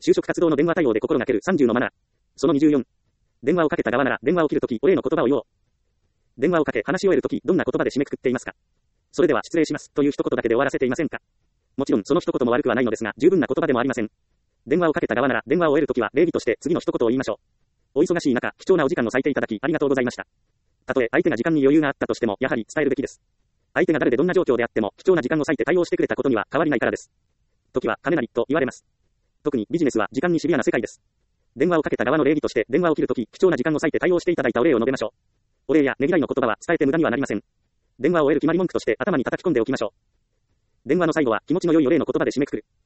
就職活動の電話対応で心がける30のマナー。その24。電話をかけた側なら電話を切るときお礼の言葉を言おう。電話をかけ話し終えるときどんな言葉で締めくくっていますか？それでは失礼しますという一言だけで終わらせていませんか？もちろんその一言も悪くはないのですが十分な言葉でもありません。電話をかけた側なら電話を終えるときは礼儀として次の一言を言いましょう。お忙しい中、貴重なお時間を割いていただきありがとうございました。たとえ相手が時間に余裕があったとしてもやはり伝えるべきです。相手が誰でどんな状況であっても貴重な時間を割いて対応してくれたことには変わりないからです。時は金なりと言われます。特にビジネスは時間にシビアな世界です。電話をかけた側の礼儀として電話を切るとき貴重な時間を割いて対応していただいたお礼を述べましょう。お礼やねぎらいの言葉は伝えて無駄にはなりません。電話を終える決まり文句として頭に叩き込んでおきましょう。電話の最後は気持ちの良いお礼の言葉で締めくくる。